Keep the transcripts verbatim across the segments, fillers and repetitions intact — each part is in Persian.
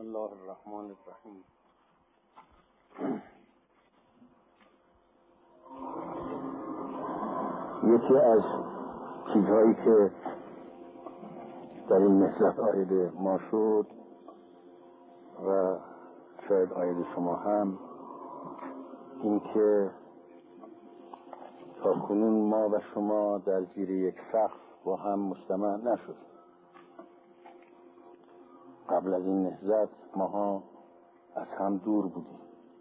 بسم الله الرحمن الرحیم. یکی از چیزهایی که در این نهضت عاید ما شد و شاید عاید شما هم، این که تا کنون ما و شما در زیر یک سقف با هم مجتمع نشد. قبل از این نهضت ماها از هم دور بودیم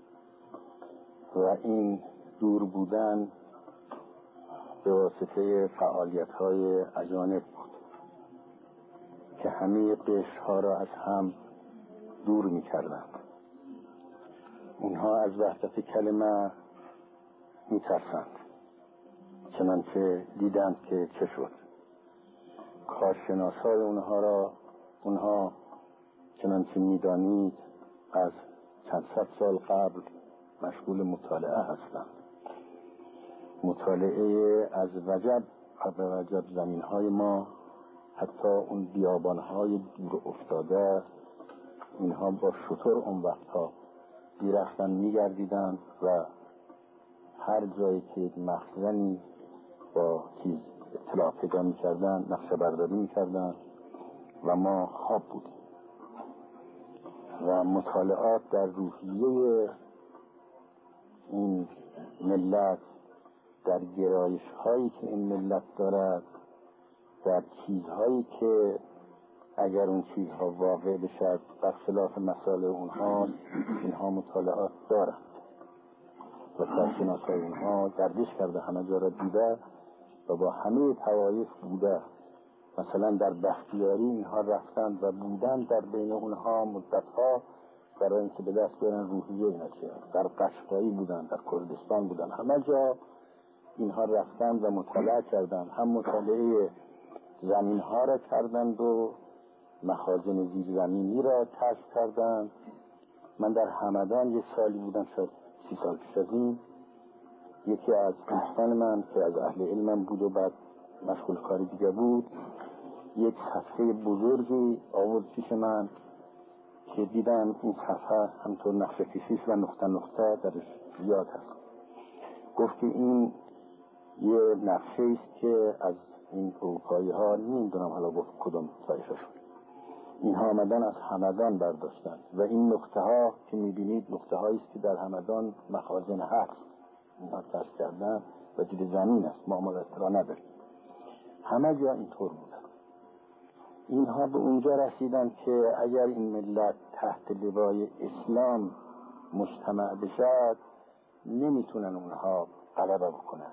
و این دور بودن به واسطه فعالیت‌های اجانب بود که همه قشرها را از هم دور می‌کردند. اونها از وحدت کلمه می‌ترسند، چنانچه دیدند که چه شد. کارشناسای اونها را اونها چنانچه می‌دانید از چند صد سال قبل مشغول مطالعه هستند. مطالعه از وجب و به وجب زمین‌های ما، حتی اون بیابان‌های دور افتاده، اینها با شتر اون وقتها بیرختن می‌گردیدند و هر جایی که مخزنی با چیز اطلاع پیدا می‌کردن نقشه برداری می‌کردن و ما خواب بودیم. و مطالعات در روحیه این ملت، در گرایش هایی که این ملت دارد، در چیزهایی که اگر اون چیزها واقع بشد برخلاف مسائل اونها، اینها مطالعات دارند و کارشناسای اونها گردش کرده، همه جا را دیده و با همه طوایف بوده. مثلا در بختیاری اینها رفتند و بودند در بین اونها مدتها برای اینکه به دست بیارن روحیه اینا چیه. در قشقایی بودند، در کردستان بودند، همه جا اینها رفتند و مطالعه کردند. هم مطالعه زمین ها را کردند و مخازن زیر زمینی را کشف کردند. من در همدان یک سالی بودم، شاید سی سال پیش از این، یکی از دوستان من که از اهل علمم بود و بعد مشغول کاری دیگه بود، یک صفحه بزرگی آورد پیش من که دیدم این صفحه همطور نقشه کشیش و نقطه نقطه درش زیاد هست. گفت که این یه نقشه است که از این اروپایی ها، نمیدونم حالا گفت کدوم طایفه شد، اینها آمدن از همدان برداشتن و این نقطه ها که میبینید نقطه هایی است که در همدان مخازن هست، اینها کشف کردن و زیر زمین است، ما ما اطلاع نداریم. همه جا اینطور بود. اینها به اونجا رسیدن که اگر این ملت تحت لوای اسلام مجتمع بشد نمیتونن اونها غلبه بکنن.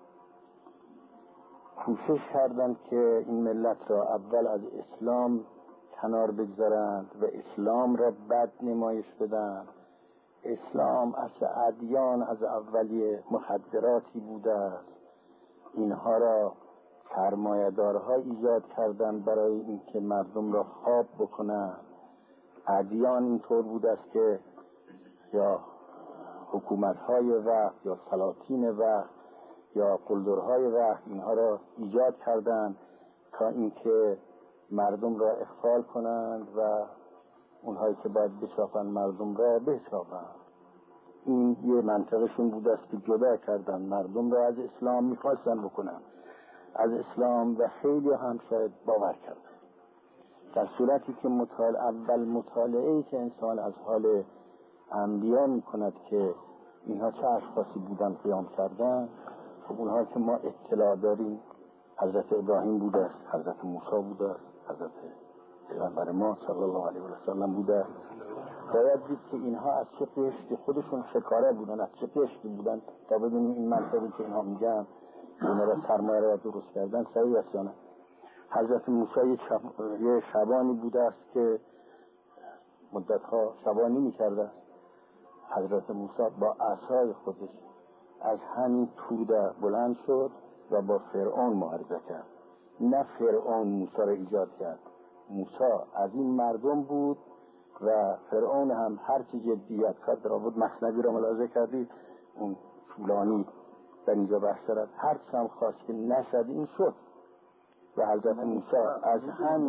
کوشش کردن که این ملت را اول از اسلام کنار بگذارند و اسلام را بد نمایش بدن. اسلام اصل ادیان از اولی مخدراتی بوده است. اینها را سرمایه‌دارها ایجاد کردن برای اینکه مردم را خواب بکنن. ادیان اینطور بوده است که یا حکومت‌های وقت یا سلاطین وقت یا قلدرهای وقت اینها را ایجاد کردن تا اینکه مردم را اغفال کنند و اونهایی که باید بشافن مردم را بشافن. این یه منطقشون بوده است که جدا کردن مردم را از اسلام میخواستن بکنن از اسلام و خیلی هم شاید باور کردن. در صورتی که مطالعه اول مطالعه‌ای که انسان از حال انبیا میکند که اینها چه اشخاصی بودن قیام کردن، خب اونها که ما اطلاع داریم حضرت ابراهیم بوده است، حضرت موسی بوده است، حضرت پیغمبر ما صلی الله علیه و سلم بوده است. باید دید که اینها از چه قشری خودشون شکاره بودن، از چه قشری بودن تا بدونیم این منطقی که اینها میگن اینا را سرمایه را درست کردن صحیح است یا نه. حضرت موسی یک شب... شبانی بوده است که مدتها شبانی میکرده. حضرت موسی با عصای خودش از همین توده بلند شد و با فرعون معارضه کرد. نه فرعون موسی را ایجاد کرد، موسی از این مردم بود و فرعون هم هر چی جدیت کرد در آورد. مثنوی را ملاحظه کردید، اون طولانی در اینجا بحث دارد، هر چی هم خواست که نشد این شد و حضرت موسی از همین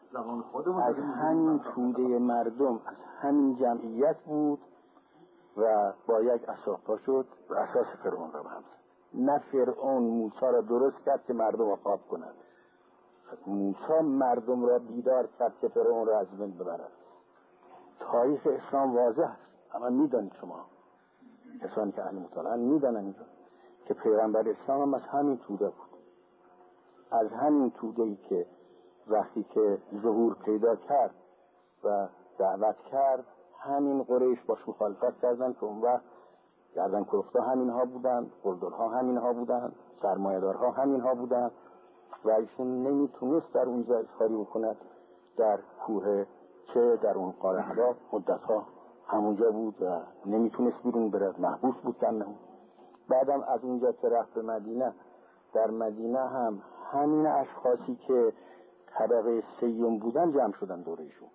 زمان خودمون از همین توده مردم، از همین جمعیت بود و با یک اساپا شد و اساس فرعون را بهم زد. نه فرعون موسی را درست کرد که مردم را خواب کنند، موسی مردم را بیدار کرد که فرعون را از بین ببرد. تاریخ اسلام واضح است، اما میدانید شما کسانی که اهل مطالعه میدانند که پیغمبر اسلام هم از همین توده بود، از همین توده‌ای که وقتی که ظهور پیدا کرد و دعوت کرد همین قریش باش مخالفت کردن که اون وقت گردن کلفتا همین ها بودن، قلدر ها همین ها بودن، سرمایه‌دار ها همین ها بودن و ایشون نمیتونست در اونجا اظهاری بکند در کوه چه در اون قاره حرا مدت ها همونجا بود و نمیتونست بیرون برد، محبوس بود کنه. بعدم از اونجا که رفت به مدینه، در مدینه هم همین اشخاصی که طبقه سیوم بودن جمع شدن دور ایشون.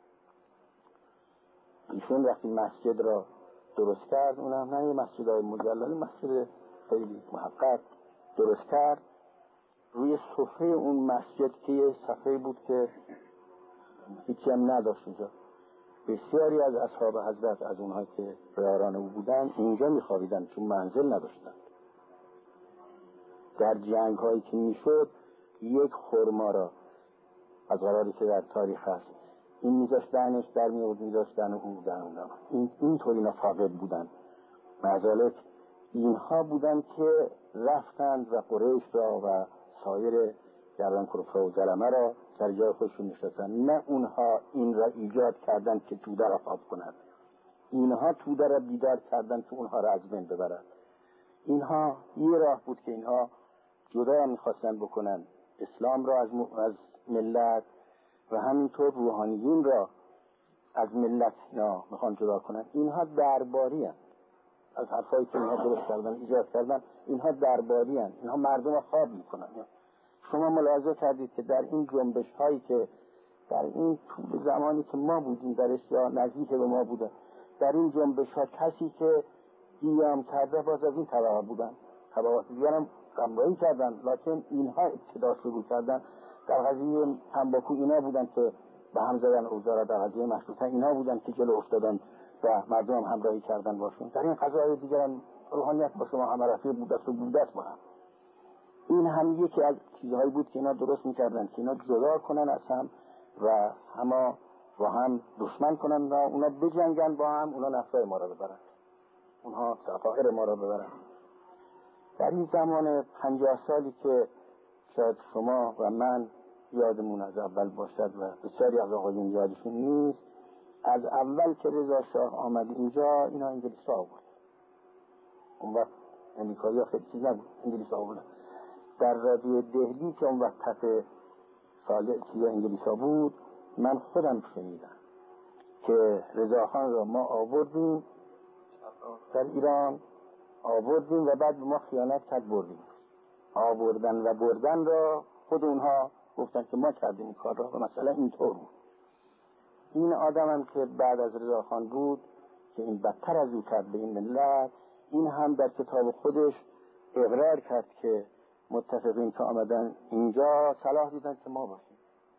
ایشون وقتی مسجد را درست کرد، اونم نه یه مسجد های مجلل، مسجد خیلی محقق درست کرد، روی صفحه اون مسجد که یه صفحه بود که هیچی هم نداشت اونجا، بسیاری از اصحاب حضرت از اونها که ریاران او بودن اینجا میخوابیدن چون منزل نداشتن. در جنگ هایی که میشد یک خرما را از قراری که در تاریخ هست این میذاشت دهنش در میورد، میذاشت دهن او در اونجا. این اینطور اینا فاقد بودن. معذالک اینها بودن که رفتند و قریش را و سایر گردن کلفتا و زلمه را در جای خودشون نشستن. نه اونها این را ایجاد کردن که توده را خواب کنند، اینها توده را بیدار کردن که اونها را از بین ببرند. اینها یه راه بود که اینها جدا میخواستن بکنن اسلام را از, م... از ملت و همینطور روحانیون را از ملت اینا میخوان جدا کنن. اینها درباری هستند، از حرفایی که اینها درست کردن ایجاد کردن، اینها درباری هستند، اینها مردم را خواب میکنن. شما ملاحظه کردید که در این جنبش هایی که در این طول زمانی که ما بودیم درش یا نزدیک به ما بوده، در این جنبش ها کسی که قیام کرده باز از این طبقه بودن، طبقات دیگر هم قمرایی کردن، لکن اینها ابتدا شروع کردن. در قضیه تنباکو اینا بودن که به هم زدن اوزارا، در قضیه مشروطه اینا بودن که جلو افتادن و مردم هم همراهی کردن باشون. در این قضایای دیگر هم روحانیت با شما هم رفیق بود، دست و بود دست با هم. این هم یکی از چیزهایی بود که اینا درست میکردن که اینا جدا کنن از هم و همه با هم دشمن کنن و اونا بجنگن با هم، اونا نفعای ما را ببرن، اونها سفاهر ما را ببرن. در این زمان پنجاه سالی که شاید شما و من یادمون از اول باشد و بسیاری از آقایون یادشون نیست، از اول که رضا شاه آمد اینجا اینا انگلیس ها آورد. اون وقت امریکایی ها خیلی چیز نبود، انگلیس ها آورد. در رادیو دهلی که اون وقت تحت سال چیز انگلیس ها بود، من خودم شنیدم که رضا خان را ما آوردیم در ایران، آوردیم و بعد ما خیانت کرد بردیم. آوردن و بردن را خود اونها گفتن که ما کردیم این کار را و مثلا اینطور بود. این آدم هم که بعد از رضا خان بود که این بدتر از او کرد به این ملت، این هم در کتاب خودش اقرار کرد که متفقین که آمدن اینجا صلاح دیدن که ما باشیم.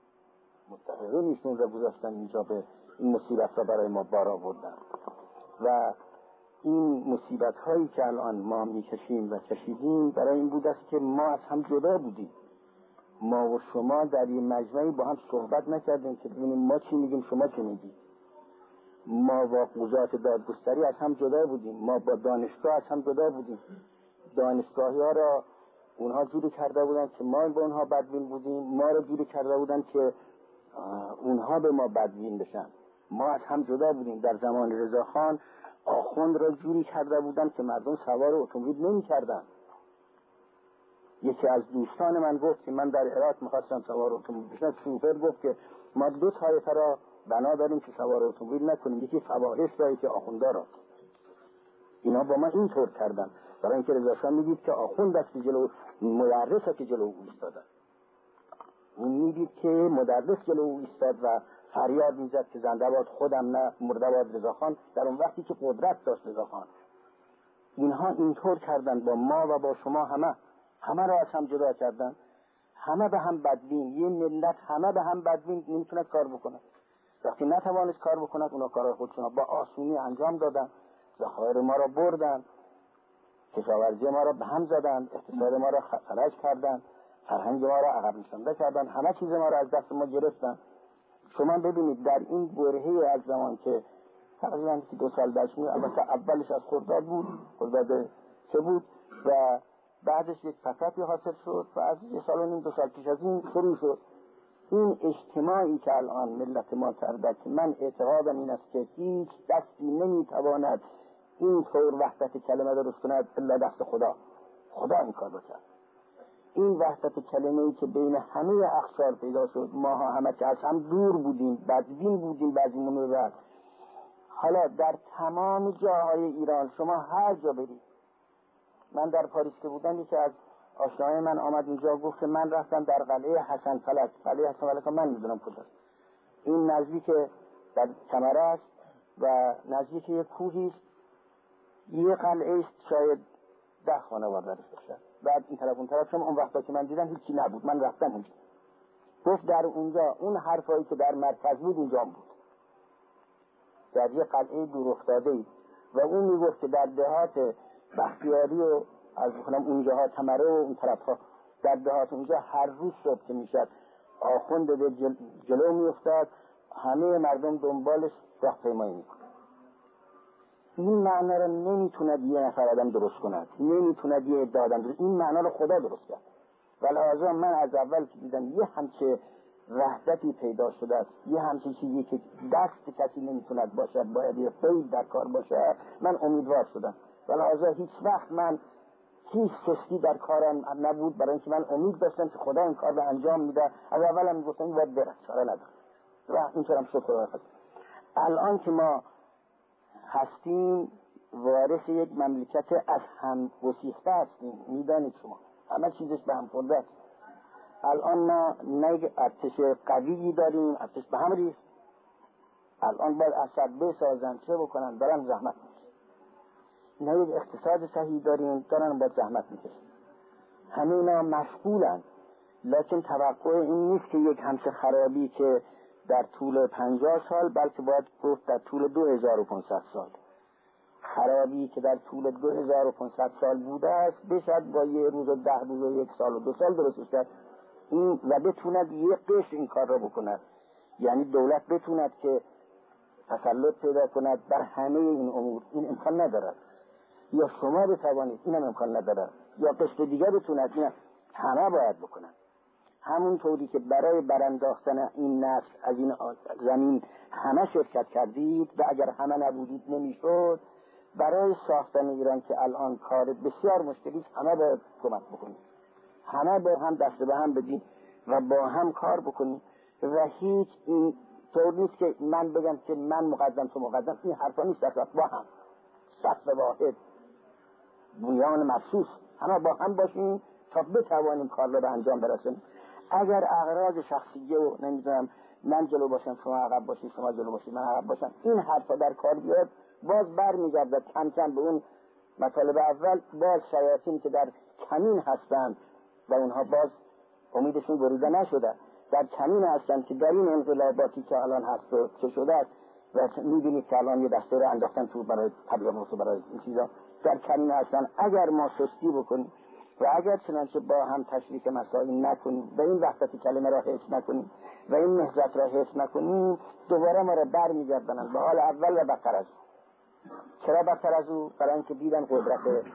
متفقین ایشون را گذاشتن اینجا، به این مصیبت را برای ما بار آوردن و این مصیبت هایی که الان ما میکشیم و کشیدیم برای این بود است که ما از هم جدا بودیم. ما و شما در این مجمعی با هم صحبت نکردیم که ببینیم ما چی میگیم شما چی میگید. ما با قضات دادگستری از هم جدا بودیم، ما با دانشگاه از هم جدا بودیم. دانشگاهی ها را اونها جوری کرده بودن که ما به اونها بدبین بودیم، ما را جوری کرده بودن که اونها به ما بدبین بشن. ما از هم جدا بودیم. در زمان رضاخان آخوند را جوری کرده بودن که مردم سوار اتومبیل نمی کردن. یکی از دوستان من گفت که من در عراق میخواستم سوار اتومبیل بشم، شوفر گفت که ما دو طایفه را بنا داریم که سوار اتومبیل نکنیم، یکی فواحش را یکی آخوندا را. اینا با ما اینطور کردن برای اینکه رضا شاه میدید که آخوند است که جلو مدرسه که جلو او ایستاده. اون میدید که مدرس جلو او ایستاد و فریاد میزد که زنده باد خودم نه مرده باد رضا خان، در اون وقتی که قدرت داشت رضا خان. اینها اینطور کردن با ما و با شما، همه همه را از هم جدا کردن. همه به هم بدبین، یه ملت همه به هم بدبین نمیتونه کار بکنه. وقتی نتوانست کار بکنه اونا کارهای خودشون با آسونی انجام دادن، ذخایر ما را بردن، کشاورزی ما را به هم زدن، اقتصاد ما را فلج کردن، فرهنگ ما را عقب نشانده کردن، همه چیز ما را از دست ما گرفتن. شما ببینید در این برهه از زمان که تقریبا دو سال داشتیم، البته اولش از خرداد بود، خرداد سه بود و بعدش یک فتحی حاصل شد و از یک سال و نیم دو سال پیش از این شروع شد. این اجتماعی که الان ملت ما کرده که من اعتقادم این است که هیچ دستی نمیتواند این طور وحدت کلمه درست کند الا دست خدا. خدا این کار رو کرد. این وحدت کلمه‌ای که بین همه اقشار پیدا شد، ما همه که از هم دور بودیم، بدبین بودیم بعضیمون رو بعد. حالا در تمام جاهای ایران شما هر جا برید، من در پاریس که بودم یکی از آشناهای من آمد اینجا گفت که من رفتم در قلعه حسن فلک. قلعه حسن فلک من میدونم کجاست. این نزدیک در کمره است و نزدیک یک کوهی است. یه قلعه است شاید ده خانواده درش باشه. بعد این طرف اون طرف شما اون وقتا که من دیدم هیچی نبود. من رفتم اونجا. گفت در اونجا اون حرفایی که در مرکز بود اونجا بود. در یه قلعه دور افتاده ای و اون میگفت که در دهات بختیاری و از بخونم اونجاها تمره و اون طرف ها در دهات اونجا هر روز صبح که میشد آخوند به جل... جلو میافتاد، همه مردم دنبالش راهپیمایی میکنه. این معنا رو نمیتوند یه نفر آدم درست کند، نمیتوند یه عده آدم درست. این معنا رو خدا درست کرد. ولهذا من از اول که دیدم یه همچه وحدتی پیدا شده است، یه همچه چیزی که دست کسی نمیتوند باشد، باید یه فیل در کار باشه، من امیدوار شدم. ولهذا هیچ وقت من هیچ سستی در کارم نبود، برای اینکه من امید داشتم که خدا این کار رو انجام میده. از اول هم میگفتم این باید بره، چاره نداره و اینطورم شد. خدا خدا الان که ما هستیم وارث یک مملکت از هم گسیخته هستیم، میدانید شما همه چیزش به هم خورده است. الان ما نه ارتش قویی داریم، ارتش به هم ریخت. الان باید اثر بسازن، چه بکنن، دارن زحمت میکشن. نه یک اقتصاد صحیح داریم، دارن باید زحمت میکشن. همه اینا مشغولن، لکن توقع این نیست که یک همچه خرابی که در طول پنجاه سال، بلکه باید گفت در طول دو هزار و پانصد سال خرابی که در طول دو هزار و پانصد سال بوده است بشد با یه روز و ده روز و یک سال و دو سال درستش کرد. این و بتوند یک قش این کار را بکند، یعنی دولت بتوند که تسلط پیدا کند بر همه این امور. این امکان ندارد. یا شما بتوانید، این هم امکان ندارد، یا قشت دیگر بتوند. این همه باید بکنند. همون طوری که برای برانداختن این نسل از این زمین همه شرکت کردید و اگر همه نبودید نمیشد، برای ساختن ایران که الان کار بسیار مشکلی است، همه باید کمک بکنید، همه با هم دست به هم بدید و با هم کار بکنید. و هیچ این طور نیست که من بگم که من مقدم تو مقدم، این حرفا نیست. اصلا با هم صف واحد، بنیان مرصوص، همه با هم باشیم تا بتوانیم کار رو به انجام برسونیم. اگر اغراض شخصیه و نمیدونم من جلو باشم شما عقب باشید، شما جلو باشید من عقب باشم، این حرفا در کار بیاد، باز برمیگردد کم کم به اون مطالب اول. باز شیاطین که در کمین هستند و اونها باز امیدشون بریده نشده، در کمین هستند که در این انقلاباتی که الان هست و چه شده است و میبینید که الان یه دسته رو انداختن تو برای تبلیغ و برای این چیزا، در کمین هستند. اگر ما سستی بکنیم و اگر چنانچه با هم تشریک مسائل نکنیم و این وحدت کلمه را حفظ نکنیم و این نهضت را حفظ نکنیم، دوباره ما را برمیگردانند به حال اول و بدتر از او. چرا بدتر از او؟ برای اینکه دیدن قدرت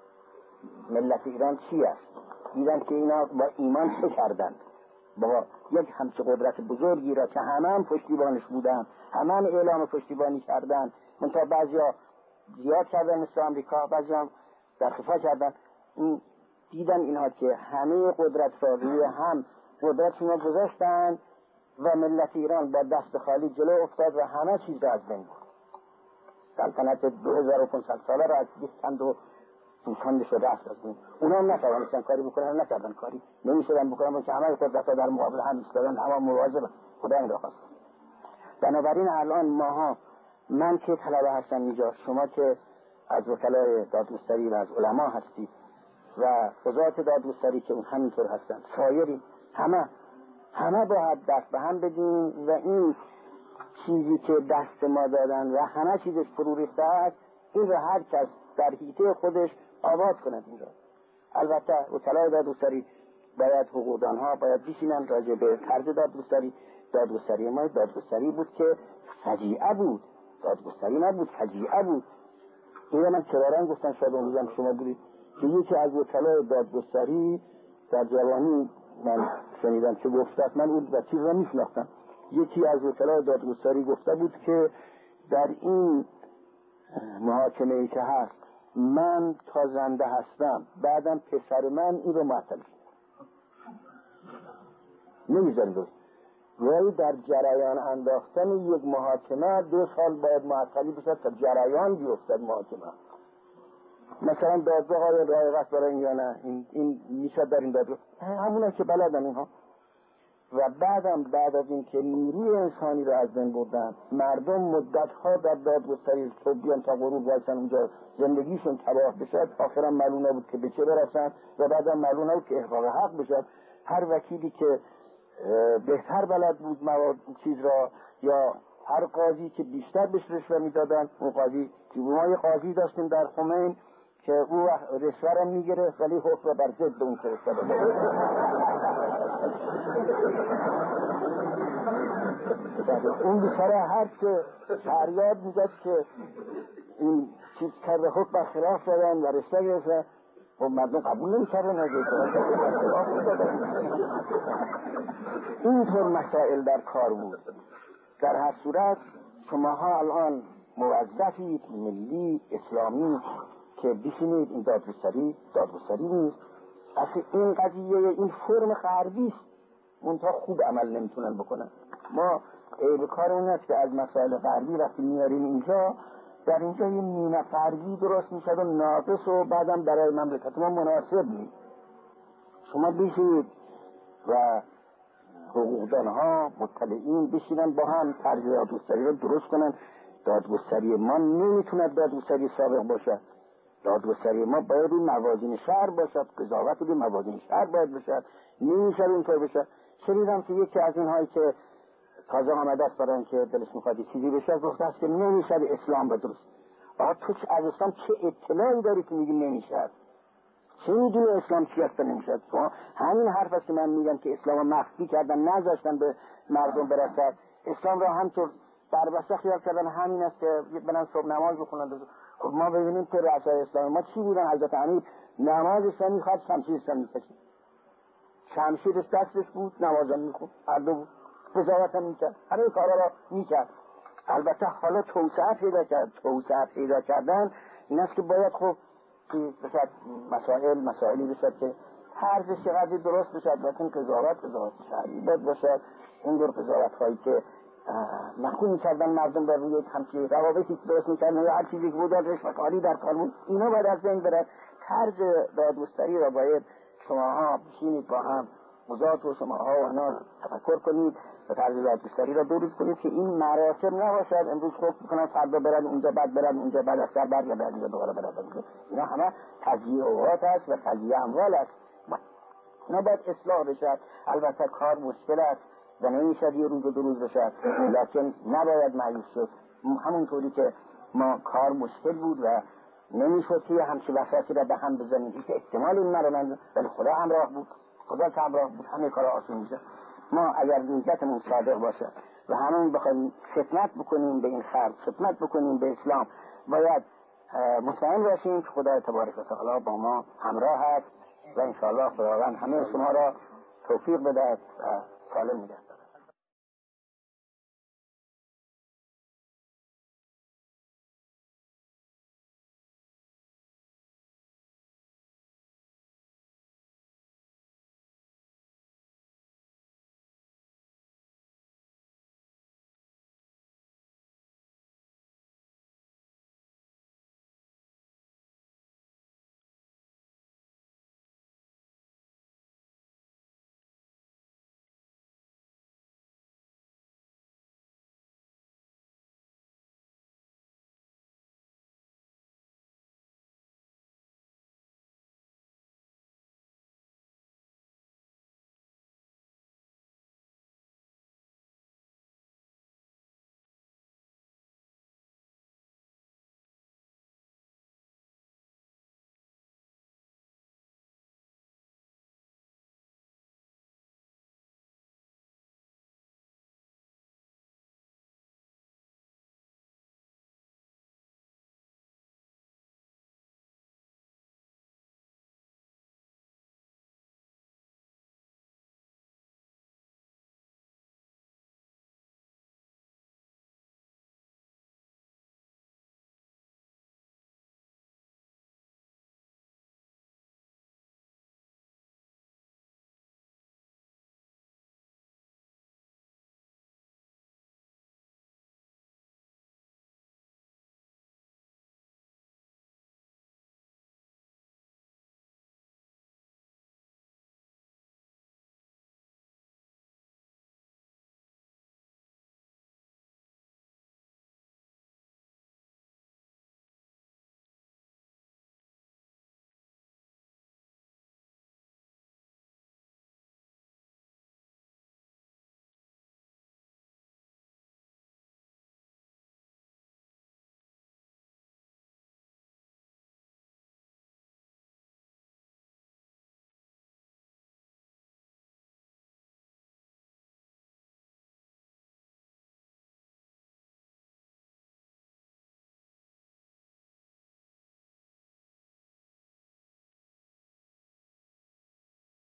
ملت ایران چی است، دیدن که اینا با ایمان چه کردند، با یک همچه قدرت بزرگی را که همه هم پشتیبانش بودن، همه هم اعلام پشتیبانی کردن، منتها بعضیا زیاد کردن مثل آمریکا، بعضیا در خفا کردن. این دیدن اینها که همه قدرت را روی هم قدرتشون گذاشتن و ملت ایران با دست خالی جلو افتاد و همه چیز را از بین برد. سلطنت دو هزار و پانصد ساله را از گفتند و دوشان شده است از بین. اونا هم نتوانستن کاری بکنن، نکردن کاری، نمیشدن بکنن که همه قدرت ها در مقابل هم ایستادن، همه مواظبن. خدا این را خواست. بنابراین الان ماها، من که طلبه هستم اینجا، شما که از وکلای دادگستری و از علما هستید و قضات دادگستری که اون همینطور هستند، سایری همه همه باید دست به هم بدیم و این چیزی که دست ما دادن و همه چیزش فرو ریخته است، این را هر کس در حیطه خودش آباد کند. این را البته وکلای دادگستری باید حقوقدانها باید بشینن راجع به طرز دادگستری. دادگستری ما دادگستری بود که فجیعه بود، دادگستری نبود فجیعه بود. این من کرارن گفتن، شاید اون شما بودید که یکی از وکلای دادگستری در جوانی من شنیدم که گفته، من اون وکیل را میشناختم، یکی از وکلای دادگستری گفته بود که در این محاکمه ای که هست من تا زنده هستم، بعدم پسر من این رو معطل نمیذاری دوست. ولی در جریان انداختن یک محاکمه دو سال باید معطلی بشه تا جریان بیفتد محاکمه. مثلا دادگاه های رایگان برای این یا نه، این, این میشه در این دادگاه همونه که بلدن اینها. و بعدم بعد از این که نیروی انسانی رو از بین بردن، مردم مدت ها در دادگستری صبح بیان تا غروب وایسن اونجا زندگیشون تباه بشد، آخرا معلوم نبود که به چه برسن و بعدم معلوم نبود که احقاق حق بشد. هر وکیلی که بهتر بلد بود مواد چیز را، یا هر قاضی که بیشتر بهش رشوه میدادن، اون قاضی که ما یه قاضی داشتیم در خمین که او رشوه را میگرفت ولی حکم بر ضد اون فرستاده بود. اون بیچاره هر چه فریاد میزد که این چیز کرده حکم بر خلاف دادن و رشوه گرفتن و مردم قبول نمی‌کردن. اینطور مسائل در کار بود. در هر صورت شماها الان موظفید ملی اسلامی که بشینید این دادگستری دادگستری نیست. اصلا این قضیه این فرم غربی است، اونتا خوب عمل نمیتونن بکنن. ما عیب کار اون است که از مسائل غربی وقتی میاریم اینجا، در اینجا یه نیمه غربی درست میشد و ناقص و بعدم برای مملکت ما مناسب نیست. شما بشینید و حقوقدانها مطلعین بشینن با هم طرز دادگستری رو درست کنن. دادگستری ما نمیتونه دادگستری سابق باشه. دادگستری ما باید این موازین شهر باشد، قضاوت روی موازین شهر باید باشد. نمیشه اینطور بشه. شنیدم که یکی از اینهایی که تازه آمده است برای اینکه دلش میخواد چیزی بشه گفته است که نمیشه اسلام به درست. آقا تو از اسلام چه اطلاعی داری که میگی نمیشه؟ چه میدونی اسلام چی است نمیشه؟ همین حرف است که من میگم که اسلام مخفی کردن، نذاشتن به مردم برسد. اسلام را همطور در بسته خیال کردن همین است که برن صبح نماز بخونن. خب ما ببینیم که رؤسای اسلام ما چی بودن. حضرت امیر نماز اسلام میخواد، شمشیر اسلام میکشید، شمشیرش دستش بود، نماز هم میخوند، هر دو بود، قضاوت هم میکرد، همه کارا را میکرد. البته حالا توسعه پیدا کرد. توسعه پیدا کردن این است که باید خب بسید مسائل مسائلی بسید که طرزش چقدر درست بسید، لیکن قضاوت قضاوت شرعی باید باشد. این دور قضاوت هایی که محکوم میکردن مردم در روی همچی روابطی که درست میکردن یا هر چیزی که بود رشوه‌خواری در کار بود، اینا باید از بین بره. طرز دادگستری را باید شماها بشینید با هم قضات و شماها و اینا تفکر کنید و طرز دادگستری را درست کنید که این مراسم نباشد امروز حکم میکنن فردا برن اونجا، بعد برن اونجا، بعد از سر برگردن اینجا دوباره برن. اینا همه تضییع اوقات است و تضییع اموال است. اینا باید اصلاح بشد. البته کار مشکل است و نمیشد یه روز و دو روز بشد، لکن نباید مایوس شد. همونطوری که ما کار مشکل بود و نمیشد که همچی وسطی را به هم بزنیم، هیچ احتمال این مرا، ولی خدا همراه بود. خدا که همراه بود همه کارا آسون میشه. ما اگر نیتمون صادق باشه و همون بخوایم خدمت بکنیم به این خلق، خدمت بکنیم به اسلام، باید مطمئن باشیم که خدا تبارک و تعالی با ما همراه است و انشاءالله خداوند همه شما را توفیق بده و سالم میده.